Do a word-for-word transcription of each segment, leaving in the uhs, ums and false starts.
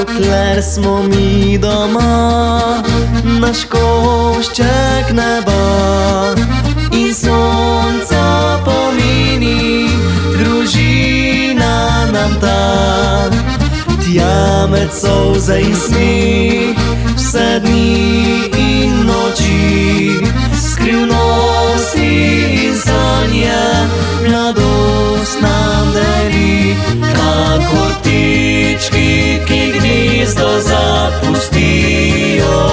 Dokler smo mi doma, naš košček neba in sonca pomeni, družina nam ta. Tja med solze in smeh, vse dni in noči, skrivnosti in sanje, mladost nam deli. Kakor ptički, ki gnezdo zapustijo,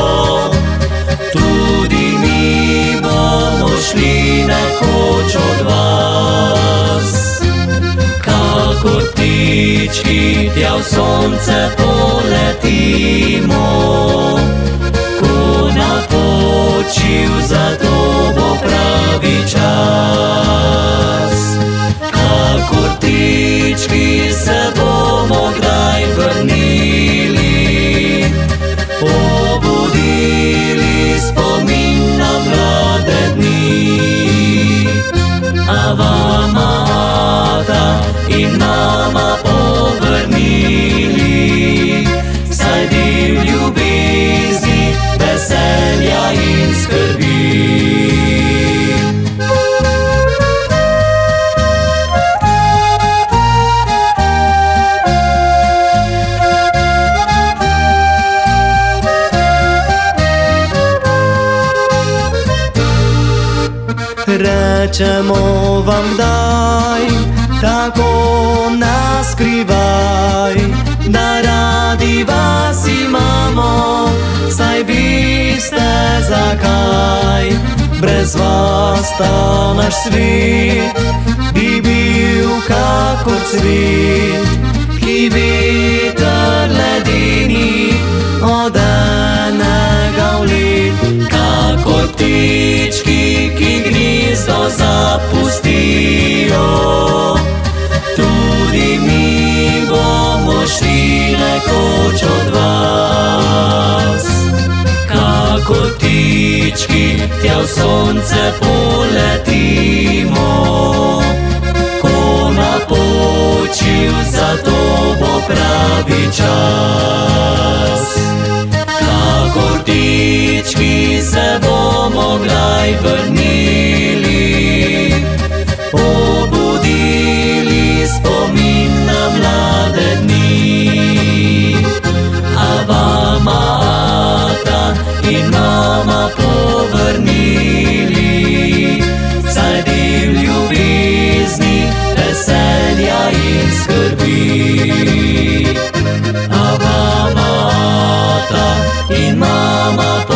tudi mi bomo šli nekoč od vas. Kakor ptički, tja v sonce poletimo, ko napočil, zato bo pravi čas. Kakor ptički se bomo kdaj vrnili, obudili spomin na mlade dni. Ava Mata in nama povrnili, saj del ljubezni, veselja in skrbi. Rečemo vam daj, tako naskrivaj, da radi vas imamo, saj veste zakaj. Brez vas ta naš svet bi bil kakor cvet, ki veter ledeni od enega v let. Kakor ptički, ki gnezdo zapustijo, tudi mi bomo šli nekoč od vas. Kakor ptički, tja v sonce poletimo, ko napočil, zato bo pravi čas. Kakor ptički se bomo kdaj vrnili, obudili spomin na mlade dni. Ava Mata in nama povrnili, saj del ljubezni, veselja in skrbi. Ava Mata in mama